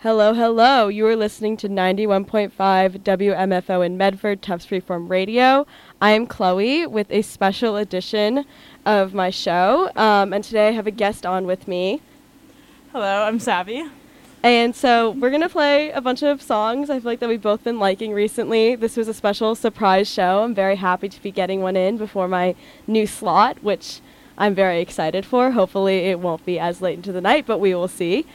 Hello, hello. You are listening to 91.5 WMFO in Medford, Tufts Freeform Radio. I am Chloe with a special edition of my show, and today I have a guest on with me. Hello, I'm Savvy. And so we're going to play a bunch of songs I feel like that we've both been liking recently. This was a special surprise show. I'm very happy to be getting one in before my new slot, which I'm very excited for. Hopefully it won't be as late into the night, but we will see.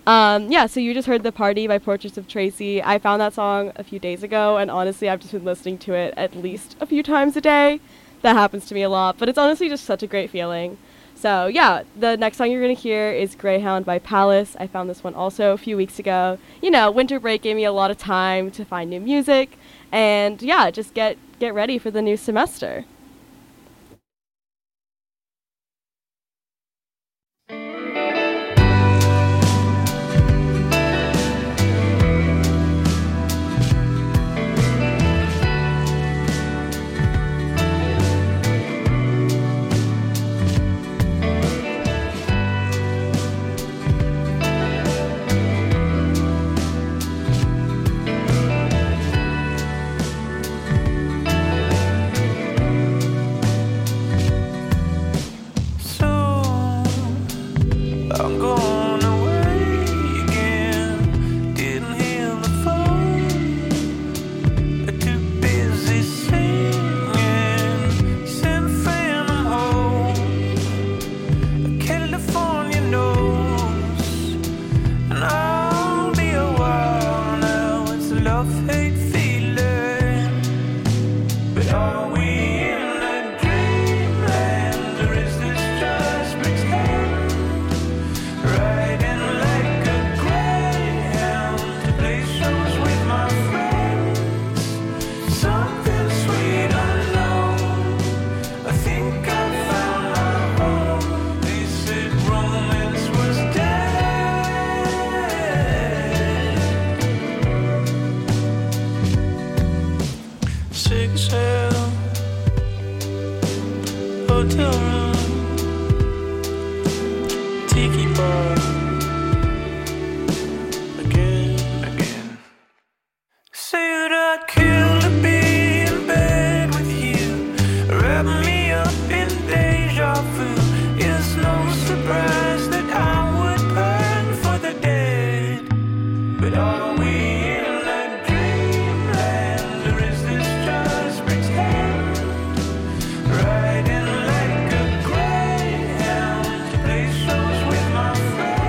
So you just heard The Party by Portraits of Tracy. I found that song a few days ago, and honestly, I've just been listening to it at least a few times a day. That happens to me a lot, but it's honestly just such a great feeling. So yeah, the next song you're going to hear is Greyhound by Palace. I found this one also a few weeks ago. You know, winter break gave me a lot of time to find new music, and yeah, just get ready for the new semester. Riding like a greyhound to play shows with my friends.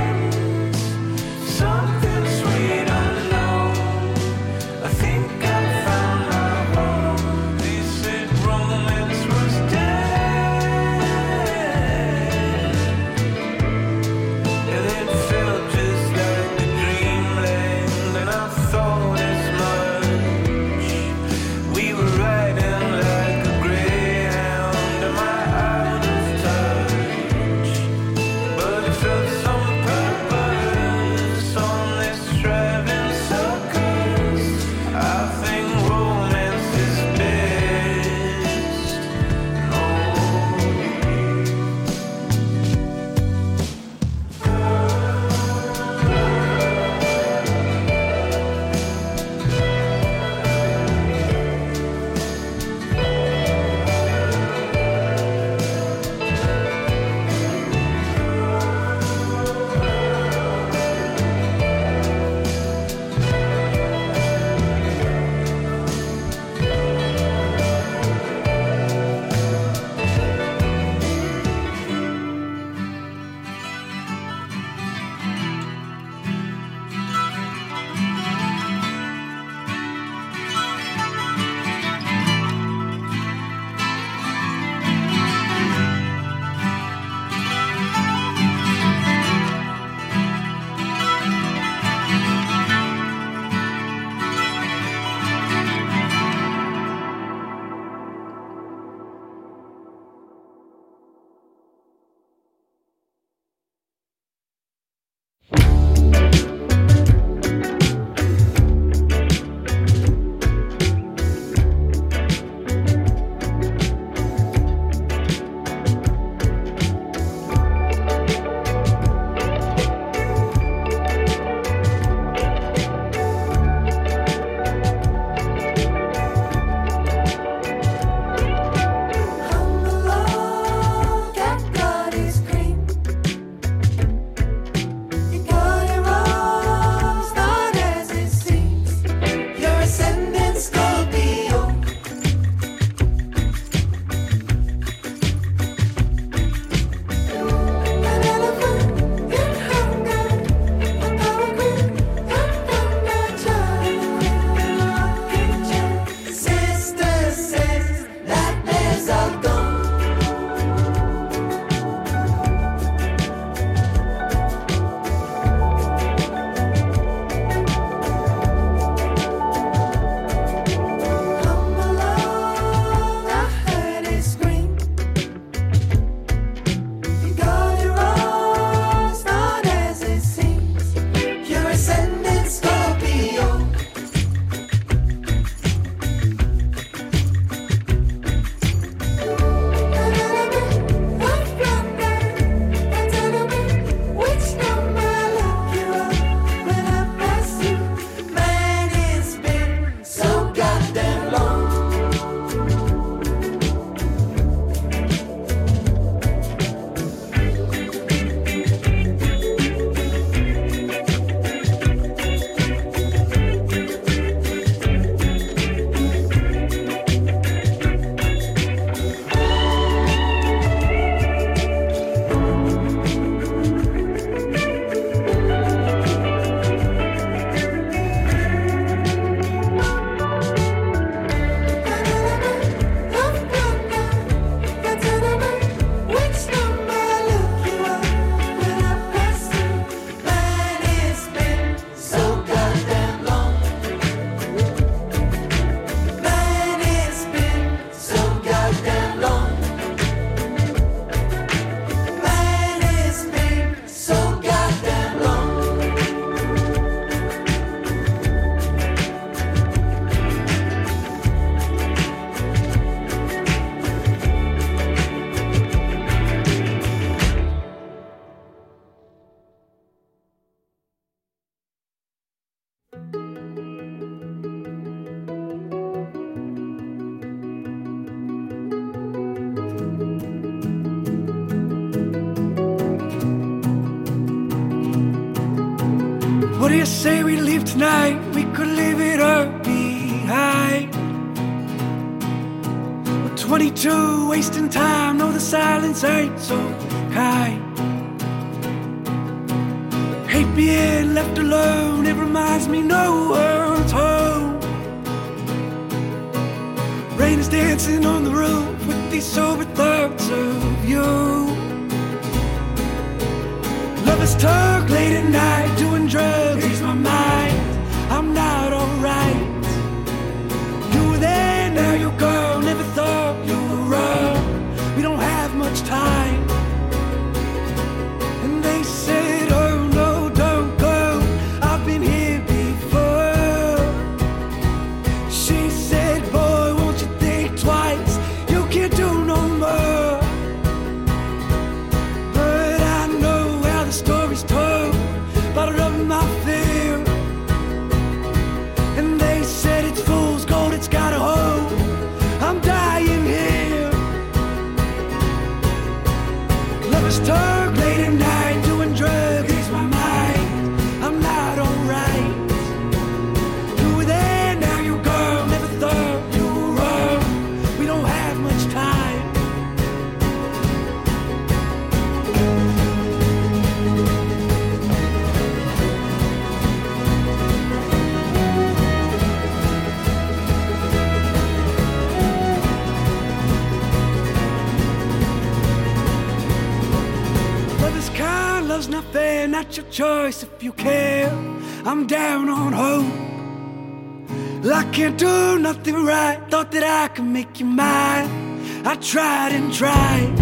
do you say we leave tonight? We could leave it all behind. We're 22, wasting time. No, the silence ain't so kind. Hate being left alone. It reminds me no one's home. Rain is dancing on the roof with these sober thoughts of you. Lovers talk late at night, doing drugs, ease my mind. I'm not alright. You were there, now you're gone. Never thought you were wrong. We don't have much time. And they said, oh no, don't go. I've been here before. She said, boy, won't you think twice? You can't do no more. But I know how the story's told. Bottled up my fear. And they said it's fool's gold, it's got a hold. I'm dying here. Lovers talk late at night, doing drugs, ease my mind. I'm not alright. You were there, now you're gone. Never thought you were wrong. We don't have much time. Love is kind, love's not fair, not your choice if you care. I'm down on hope. Well, I can't do nothing right. Thought that I could make you mine. I tried and tried.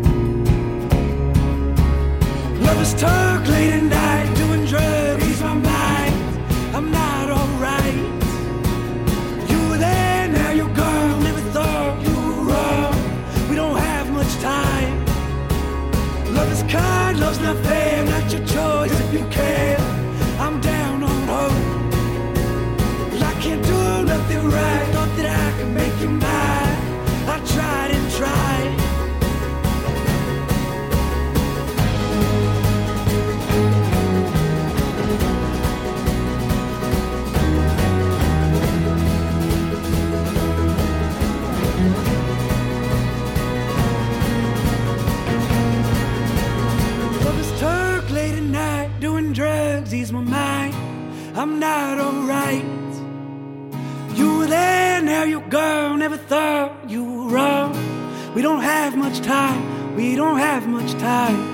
Lovers talk late at night, doing drugs, ease my mind. I'm not alright. You were there, now you're gone. Never thought you were wrong. We don't have much time. Love is kind, love's not fair, not your choice if you care. I'm down on hope. Well, I can't do nothing right. Thought that I could make you mine. I tried and tried. Lovers talk late at night, doing drugs, ease my mind. I'm not alright. You were there, now you're gone. Never thought you were wrong. We don't have much time. We don't have much time.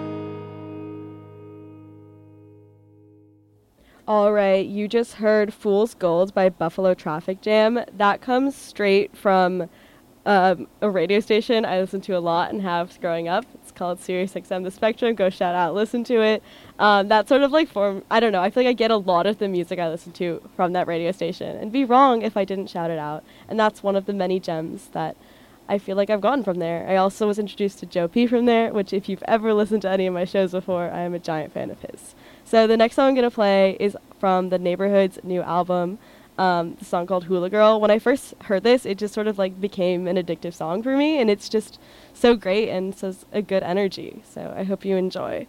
All right, you just heard Fool's Gold by Buffalo Traffic Jam. That comes straight from a radio station I listened to a lot and have growing up. It's called Sirius XM The Spectrum. Go shout out, listen to it. That sort of like form, I don't know, I feel like I get a lot of the music I listen to from that radio station and be wrong if I didn't shout it out. And that's one of the many gems that I feel like I've gotten from there. I also was introduced to Joe P from there, which if you've ever listened to any of my shows before, I am a giant fan of his. So the next song I'm going to play is from the Neighborhood's new album, the song called Hula Girl. When I first heard this, it just sort of like became an addictive song for me, and it's just so great and says a good energy. So I hope you enjoy.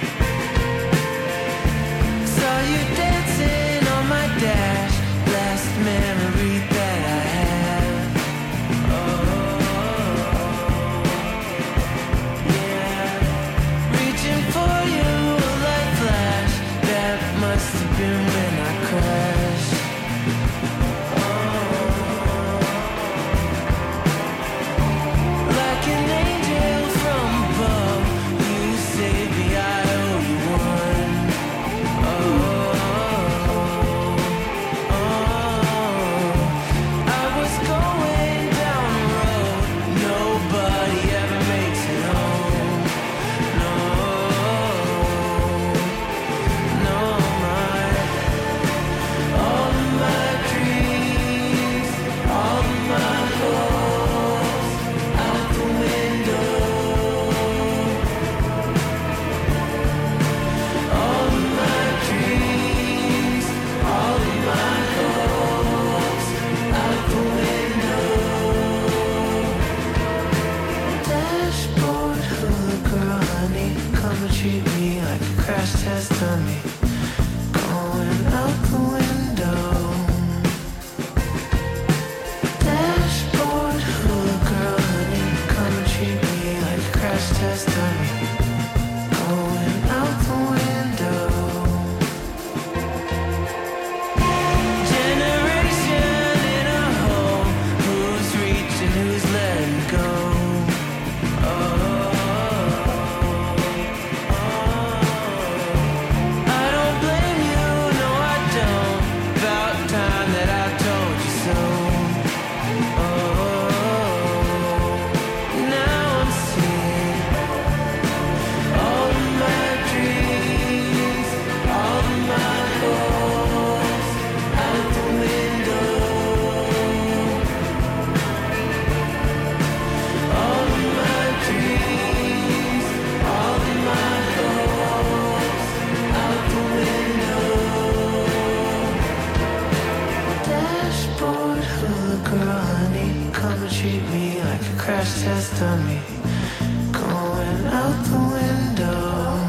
Saw you dancing on my dash last crash test on me. Going out the window.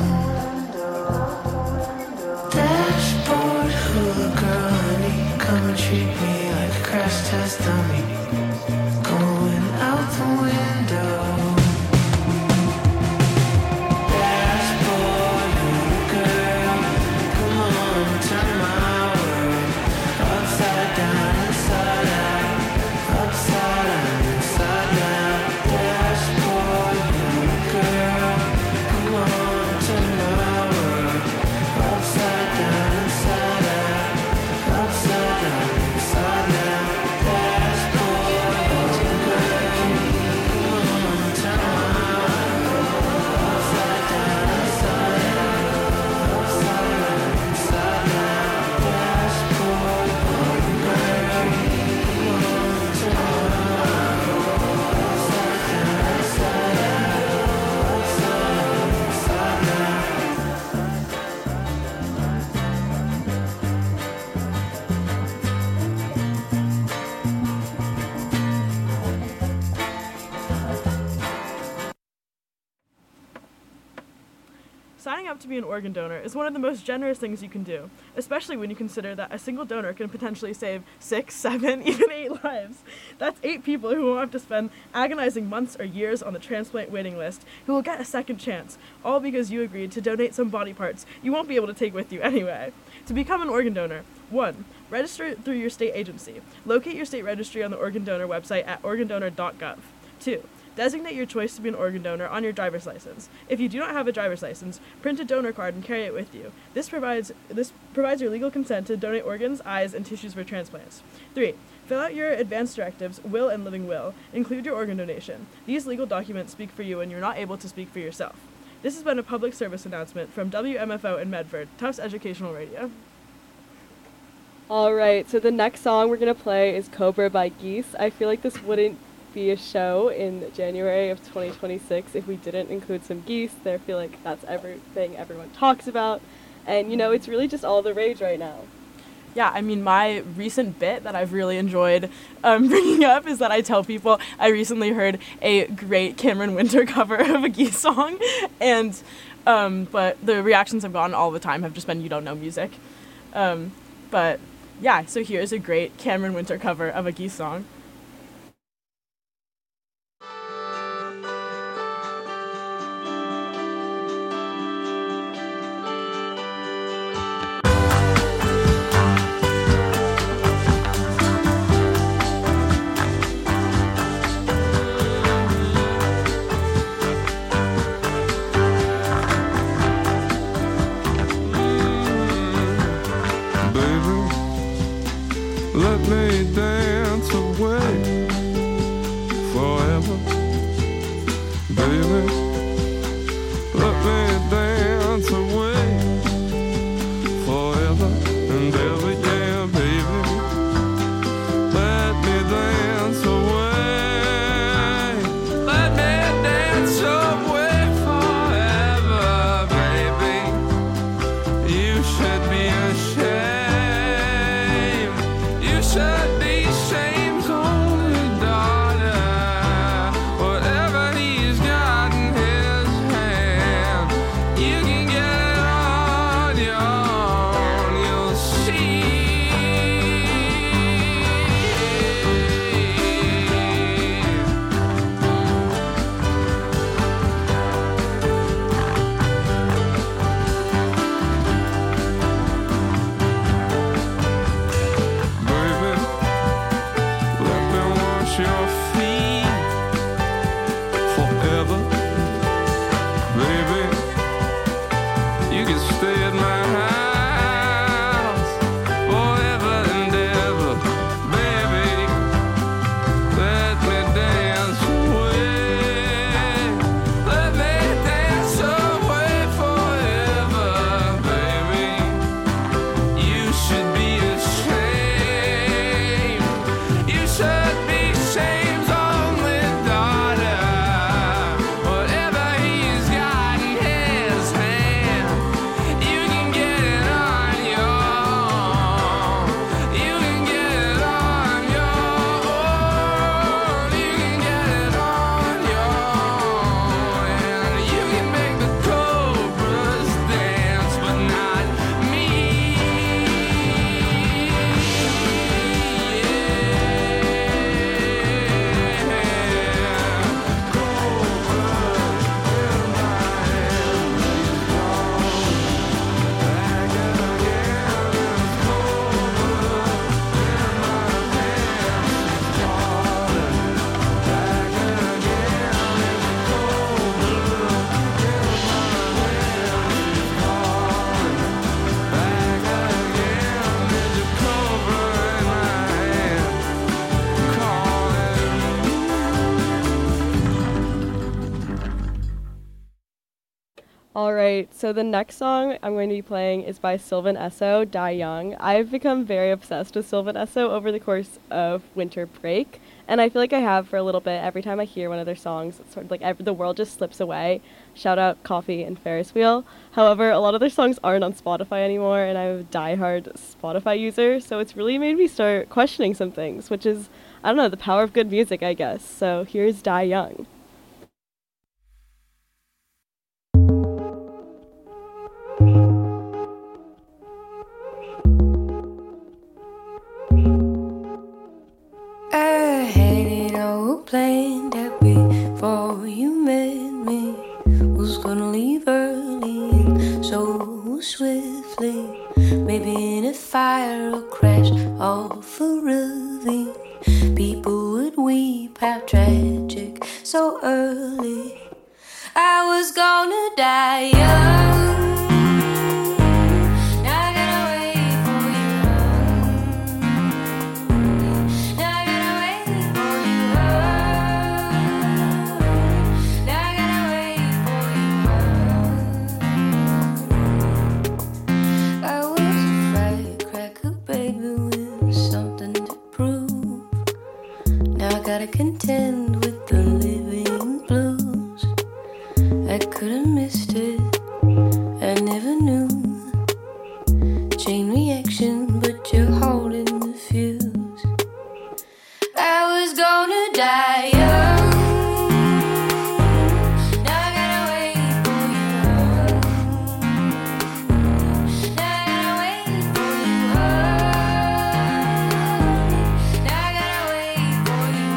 Dashboard hula girl, honey, come and treat me like a crash test dummy. Going out the window. Dashboard hula girl, come on, turn my world upside down, inside out, upside down, inside out. Dashboard hula girl, come on, turn my world upside down, inside out, upside down, inside out. Dashboard hula girl, come on, turn my world upside down, inside out, upside down, inside out. Dashboard hula girl, come on, turn my world upside down, inside out, upside down, inside out. Signing up to be an organ donor is one of the most generous things you can do, especially when you consider that a single donor can potentially save 6, 7, even 8 lives. That's 8 people who won't have to spend agonizing months or years on the transplant waiting list, who will get a second chance, all because you agreed to donate some body parts you won't be able to take with you anyway. To become an organ donor, 1. Register through your state agency. Locate your state registry on the organ donor website at organdonor.gov. 2. Designate your choice to be an organ donor on your driver's license. If you do not have a driver's license, print a donor card and carry it with you. This provides your legal consent to donate organs, eyes, and tissues for transplants. 3. Fill out your advance directives, will, and living will. Include your organ donation. These legal documents speak for you when you're not able to speak for yourself. This has been a public service announcement from WMFO in Medford, Tufts Educational Radio. All right, so the next song we're going to play is Cobra by Geese. I feel like this wouldn't be a show in January of 2026 if we didn't include some Geese. I feel like that's everything everyone talks about. And, you know, it's really just all the rage right now. Yeah, I mean, my recent bit that I've really enjoyed bringing up is that I tell people I recently heard a great Cameron Winter cover of a Geese song, and but the reactions I've gotten all the time have just been, you don't know music. But yeah, so here's a great Cameron Winter cover of a Geese song. Let me dance away forever, baby. Let me dance away forever and ever, yeah, baby. Let me dance away. Let me dance away forever, baby. You should be ashamed. Should be shame's only daughter. Whatever he's got in his hand, you can get it on your own. You'll see All right, so the next song I'm going to be playing is by Sylvan Esso, Die Young. I've become very obsessed with Sylvan Esso over the course of winter break, and I feel like I have for a little bit. Every time I hear one of their songs, it's sort of like the world just slips away. Shout out Coffee and Ferris Wheel. However, a lot of their songs aren't on Spotify anymore, and I'm a diehard Spotify user, so it's really made me start questioning some things, which is, I don't know, the power of good music, I guess. So here's Die Young. I had it all planned that before you met me. Was gonna leave early and so swiftly. Maybe in a fire or crash off a ravine. People would weep, how tragic, so early. I was gonna die young. Gotta contend with the living blues. I could've missed it, I never knew. Chain reaction, but you're holding the fuse. I was gonna die young. Now I gotta wait for you. Now I gotta wait for you. Now I gotta wait for you.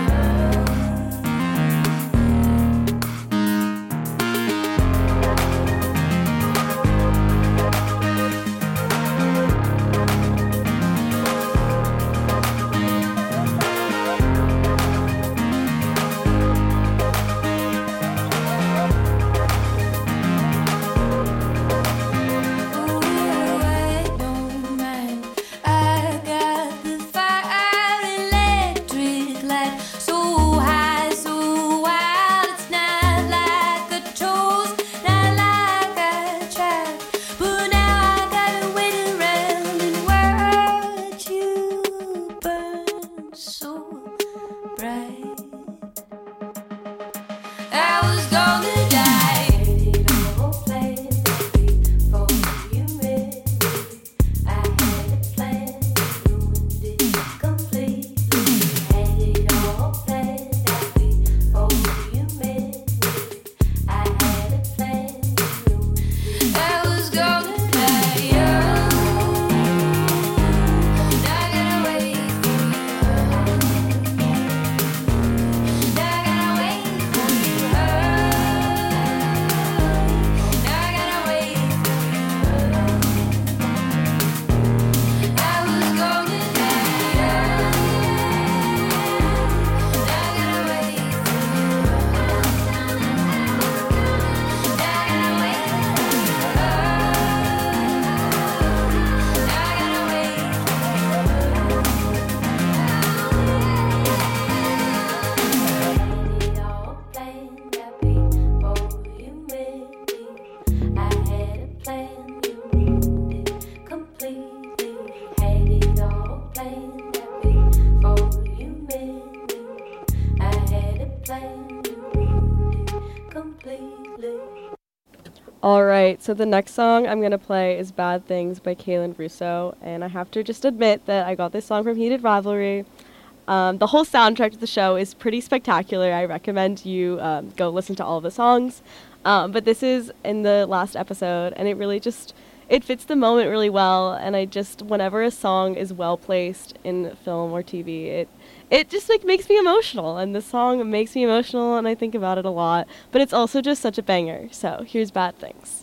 Alright, so the next song I'm going to play is Bad Things by Kaylin Russo, and I have to just admit that I got this song from Heated Rivalry. The whole soundtrack to the show is pretty spectacular. I recommend you go listen to all of the songs. But this is in the last episode, and it really just, it fits the moment really well, and I just, whenever a song is well placed in film or TV, it just like makes me emotional, and the song makes me emotional, and I think about it a lot, but it's also just such a banger. So here's Bad Things.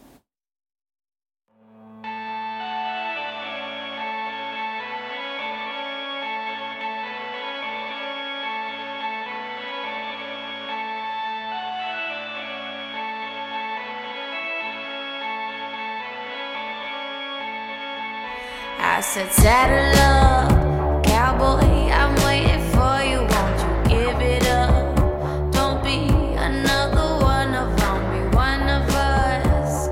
I said, saddle up, cowboy, I'm waiting for you. Won't you give it up? Don't be another one of them, be one of us.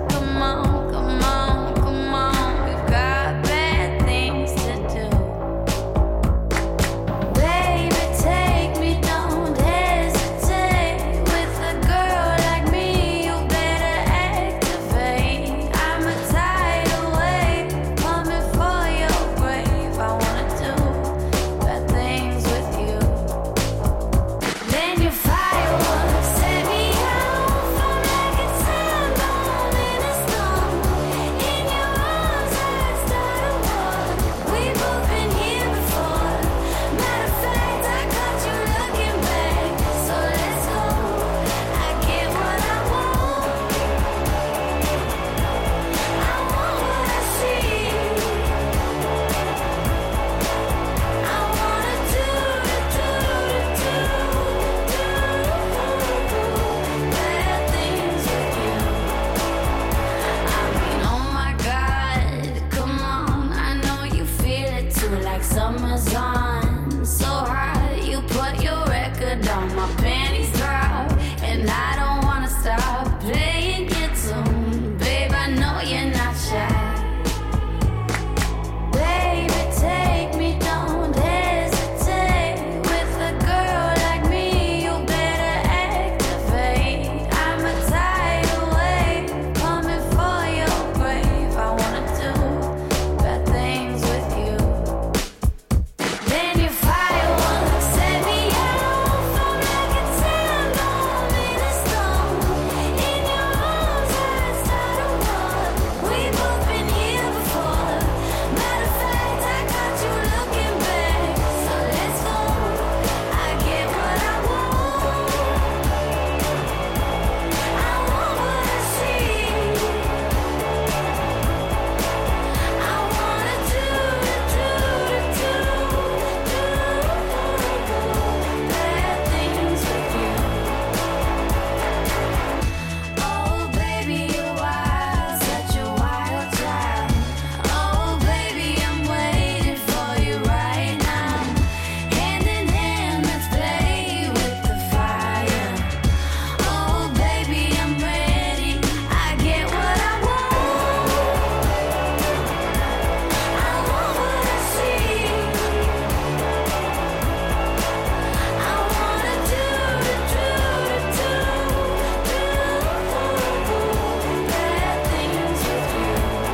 Summer's on, so hot. You put your record on, my panties drop, and I don't wanna stop playing your tune. Babe, I know you're not shy. Baby, take me, don't hesitate. With a girl like me, you better activate. I'm a tidal wave coming for your grave. I wanna do bad things with you. Then you fireworks set me off. I'm like a candle in a storm. In your arms, I start a war. We both been here before. Matter of fact, I got you looking back. So let's go. I get what I want. I want what I see. I wanna do bad things with you. Oh baby, you're wild, such a wild child. Oh baby, I'm waiting for you right now. Hand in hand, let's play with the fire. Oh baby, I'm ready. I get what I want. I want what I see. I wanna do bad things with you.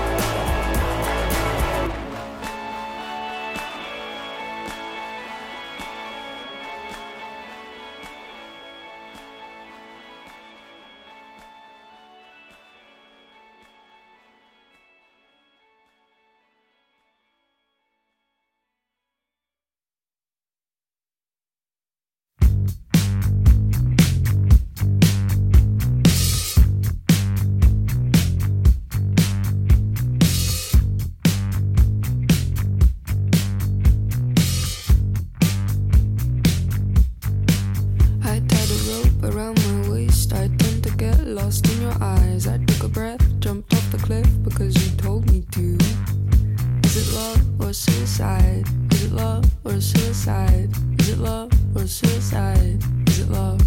I tied a rope around my waist. I tend to get lost in your eyes. I took a breath, jumped off the cliff because you told me to. Is it love or suicide? Is it love or suicide? Is it love or suicide? Is it love?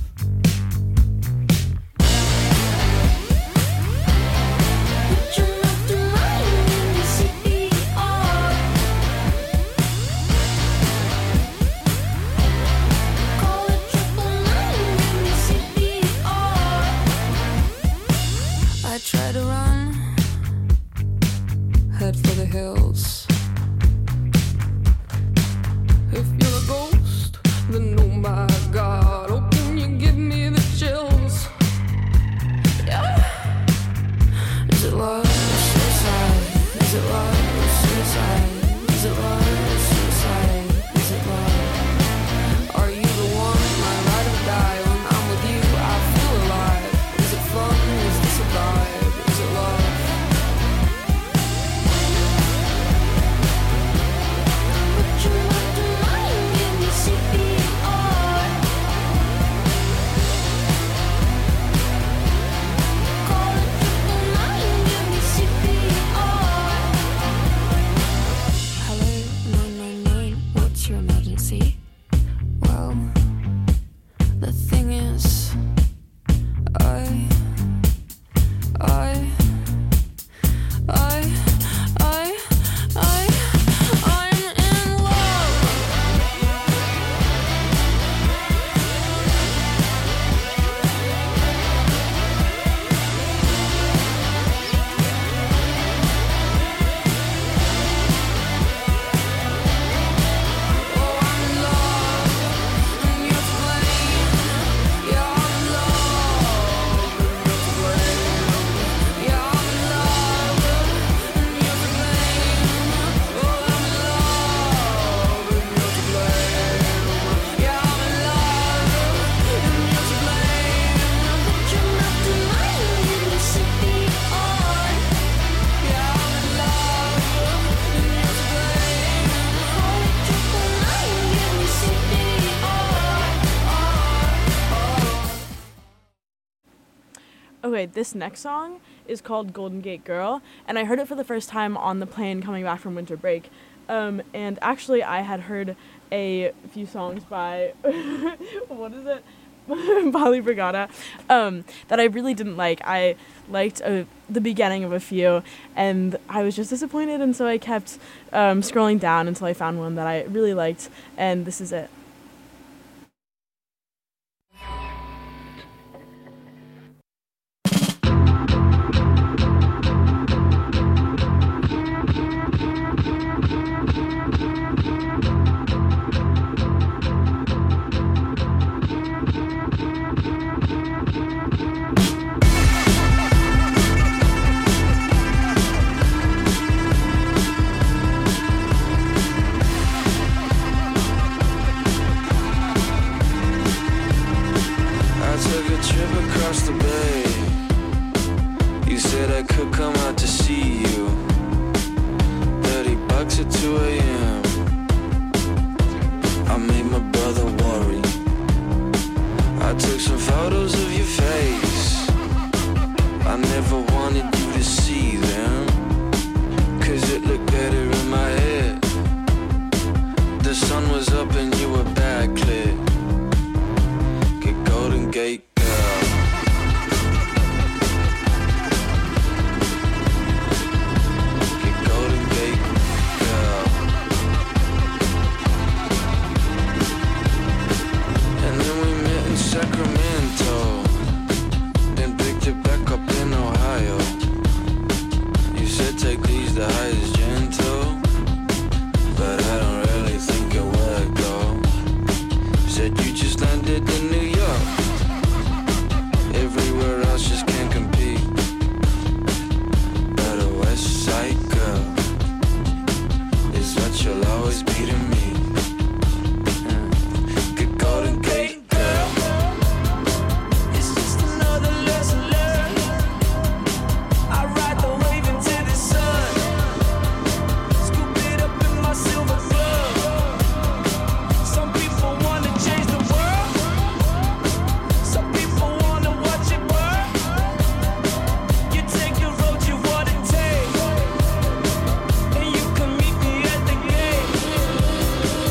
Put your mouth to mine in the CPR. Call it 999 in the CPR. I try to run, head for the hills. If you're a ghost, then oh my God, oh can you give me the chills? Yeah. Is it love or suicide? Is it love or suicide? Is it love or suicide? Is it love? Are you the one, my ride or die? When I'm with you, I feel alive. Is it fun? Is this a vibe? Is it love? Put your mouth to mine in the CPR. Call it 999 in the CPR. Hello, 999, what's your emergency? Well, the thing is, I'm in love. Oh, I'm in love, and you're to blame. Yeah, I'm in love, and you're to blame. Yeah, I'm in love, and you're to blame. Oh, I'm in love, and you're to blame. Yeah, I'm in love, and you're to blame. Put your mouth to mine in the CPR. Yeah, I'm in love, and you're to blame. Call it 999 in the CPR. Okay, this next song is called Golden Gate Girl, and I heard it for the first time on the plane coming back from winter break. And actually, I had heard a few songs by, what is it? Bali Brigada, that I really didn't like. I liked the beginning of a few, and I was just disappointed, and so I kept scrolling down until I found one that I really liked, and this is it. I took a trip across the bay. You said I could come out to see you. $30 at 2 a.m. I made my brother worry. I took some photos of your face. I never wanted you to see them, 'cause it looked better in my head. The sun was up and you were backlit. Get Golden Gate girl. Get Golden Gate girl. And then we met in Sacramento, then picked it back up in Ohio. You said take these the highest gentle, but I don't really think it would go. Said you just landed in New York. Everywhere else just can't compete. But a West Side girl is what you'll always be to me. Good Golden Gate girl. It's just another lesson learned. I ride the wave into the sun. Scoop it up in my silver glove. Some people wanna change the world. Some people wanna watch it burn. You take the road you wanna take, and you can meet me at the gate.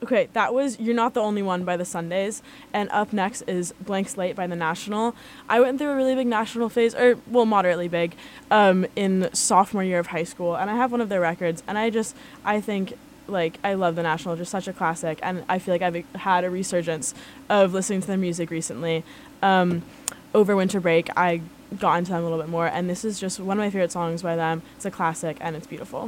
Okay, that was You're Not the Only One by the Sundays, and up next is Blank Slate by The National. I went through a really big National phase, or, well, moderately big, in sophomore year of high school, and I have one of their records, and I think, like, I love The National, just such a classic, and I feel like I've had a resurgence of listening to their music recently. Over winter break, I got into them a little bit more, and this is just one of my favorite songs by them. It's a classic, and it's beautiful.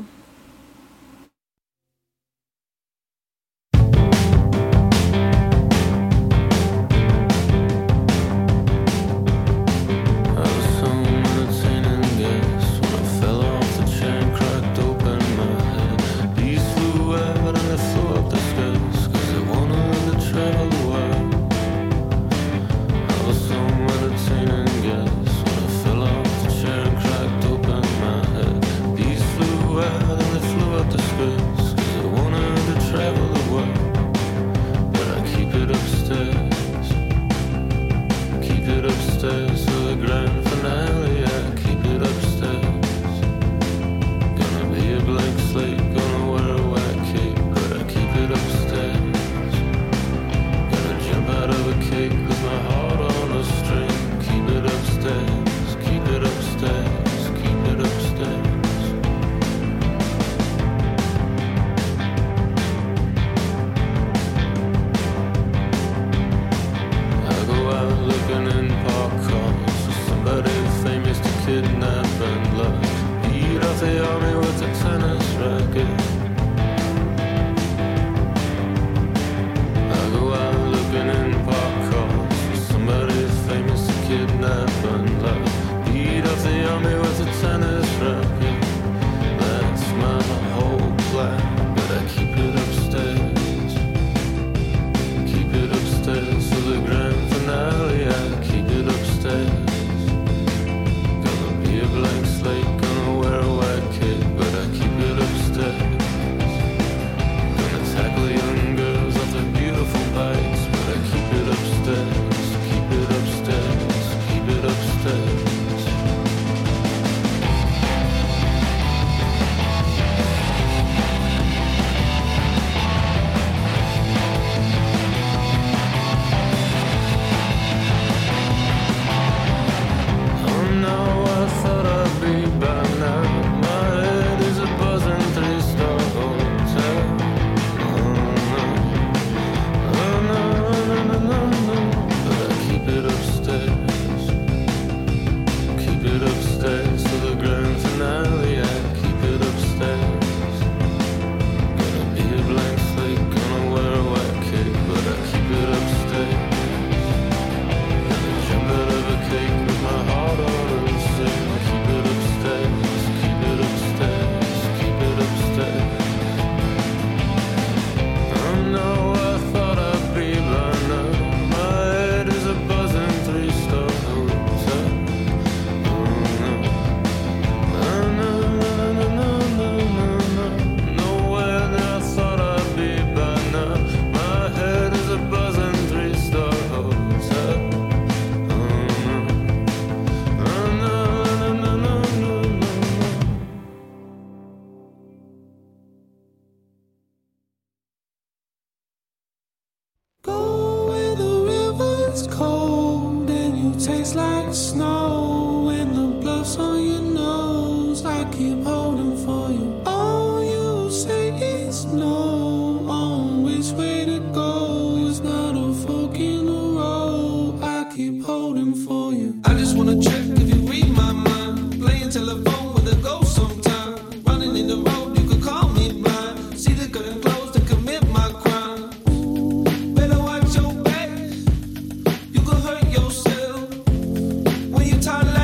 When you're tired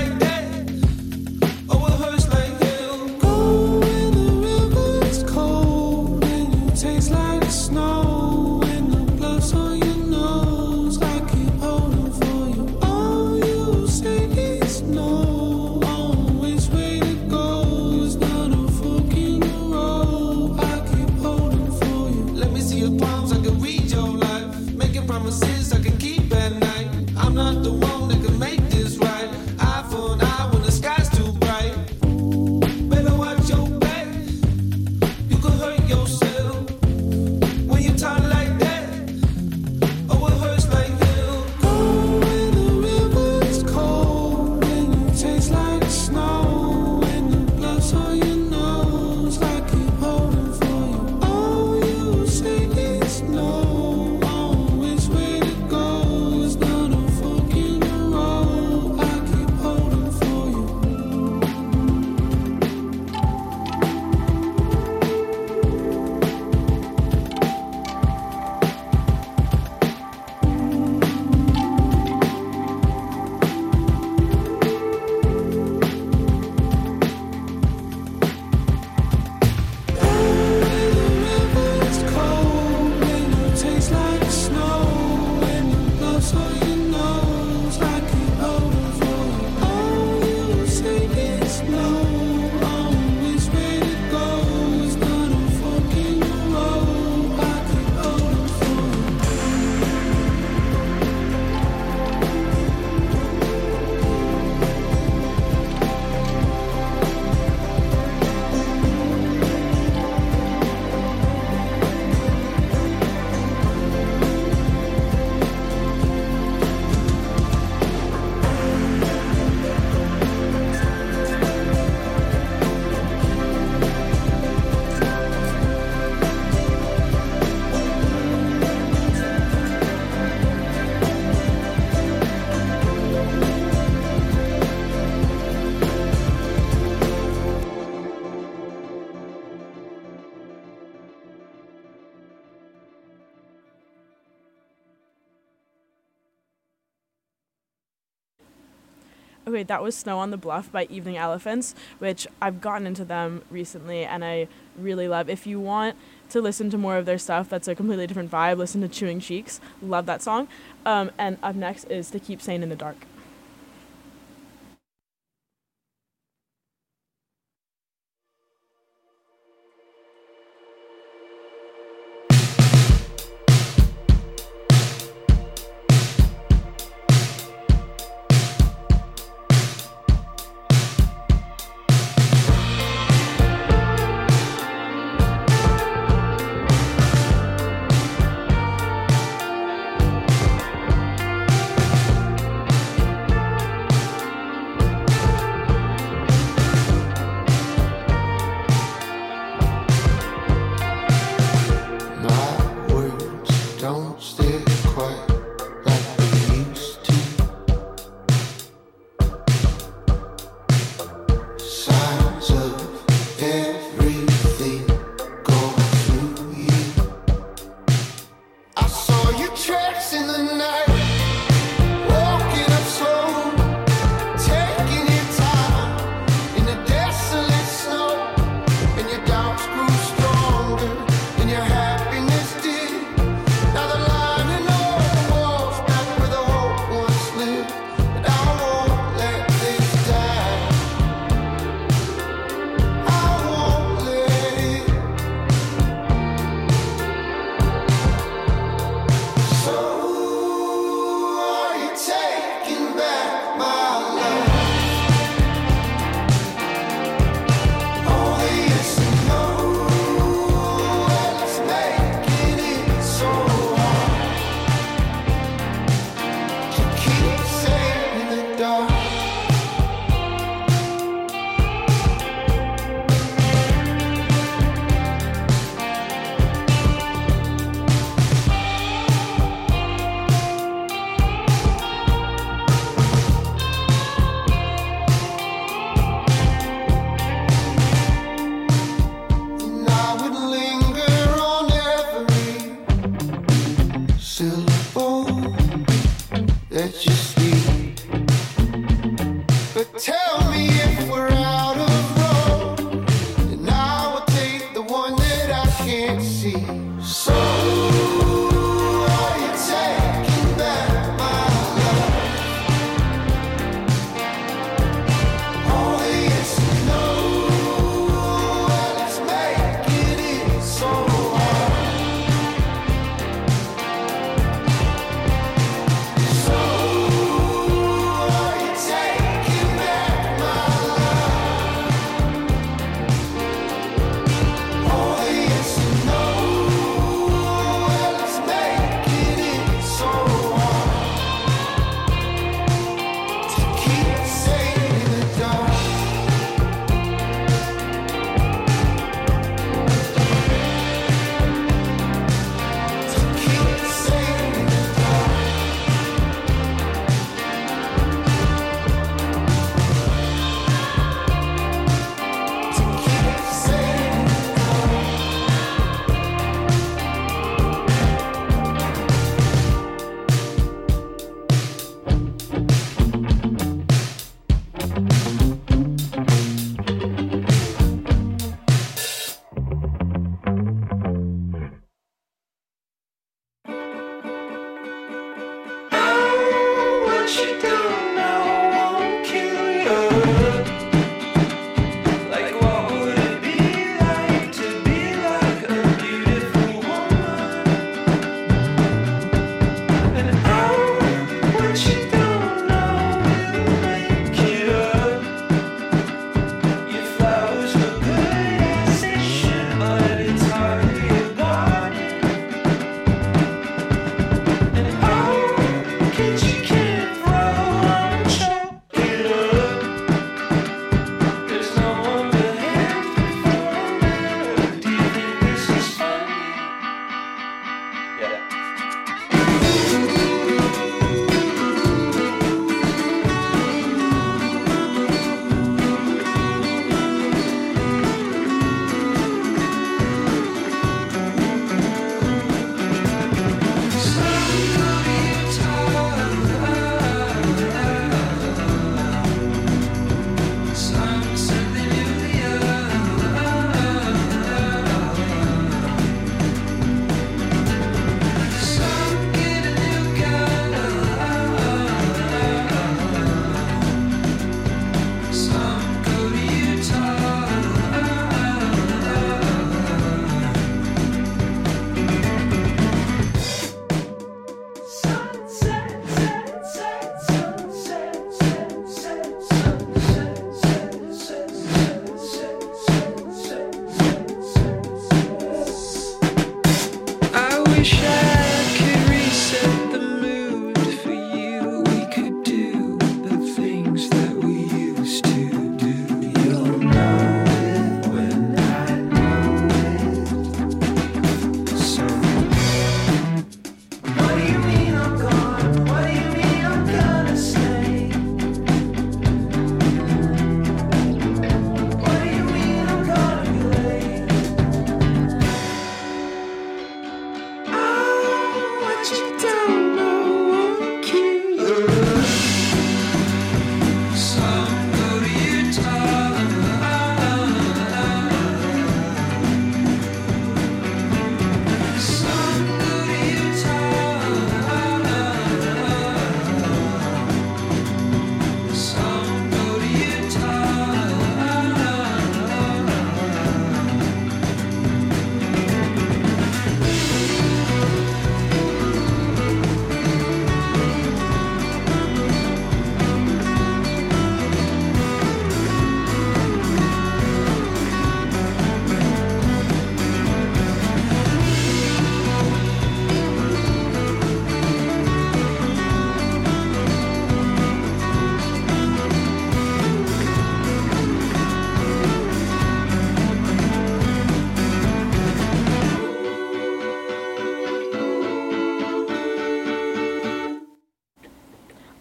Okay, that was Snow on the Bluff by Evening Elephants, which I've gotten into them recently and I really love. If you want to listen to more of their stuff that's a completely different vibe, listen to Chewing Cheeks. Love that song. And up next is To Keep Sane in the Dark.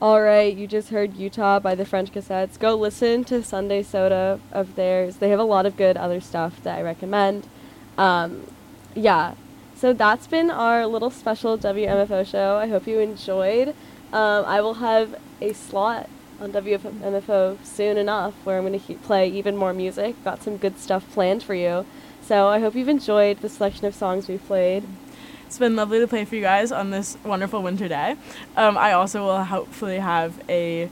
All right, you just heard Utah by the French Cassettes. Go listen to Sunday Soda of theirs. They have a lot of good other stuff that I recommend. Yeah, so that's been our little special WMFO show. I hope you enjoyed. I will have a slot on WMFO soon enough where I'm going to play even more music. Got some good stuff planned for you. So I hope you've enjoyed the selection of songs we've played. It's been lovely to play for you guys on this wonderful winter day. I also will hopefully have a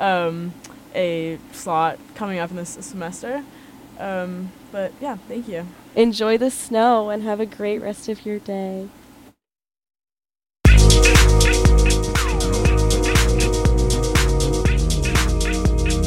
slot coming up in this semester. But yeah, thank you. Enjoy the snow and have a great rest of your day.